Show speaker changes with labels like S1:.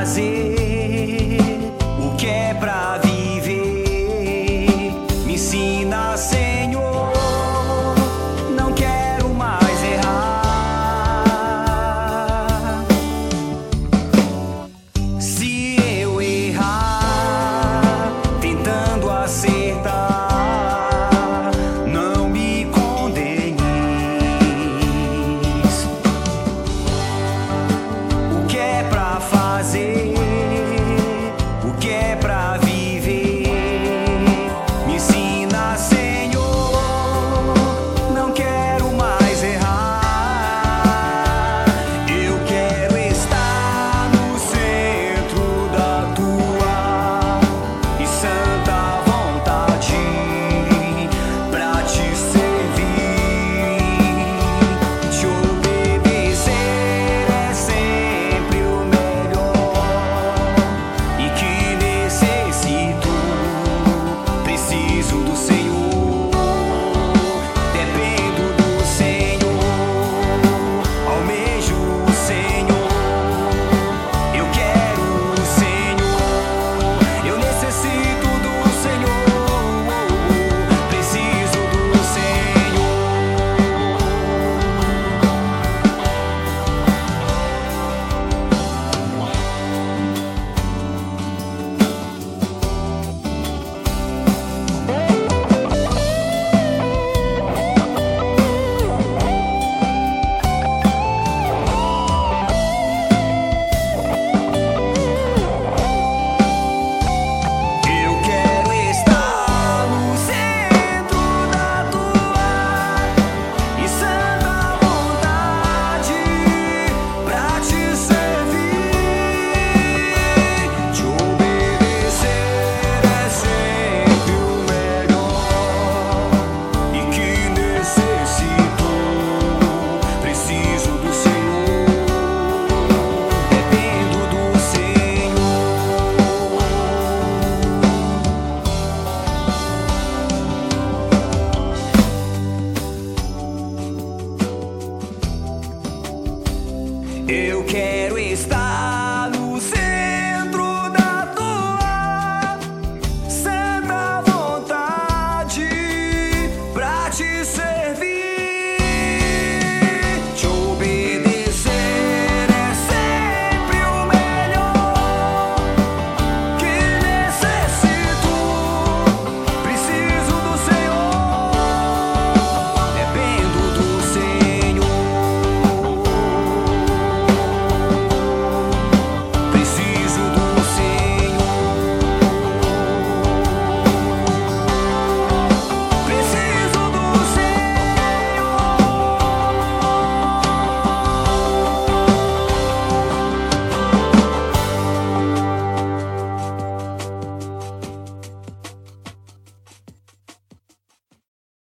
S1: fazer, o que é pra viver. Me ensina, Senhor, não quero mais errar. Se eu errar, tentando acertar, não me condenes. O que é pra fazer, o que é pra viver. Me ensina, Senhor, não quero mais errar. Eu quero estar no centro da tua e santa vontade pra te servir. Te obedecer é sempre o melhor. E que necessito, preciso do Senhor, dependo do Senhor, almejo o Senhor. Eu quero o Senhor, eu necessito do Senhor, preciso do Senhor. Eu quero estar no centro da tua e santa vontade pra te servir. Te obedecer é sempre o melhor. E que necessito, preciso do Senhor, dependo do Senhor. Eu quero estar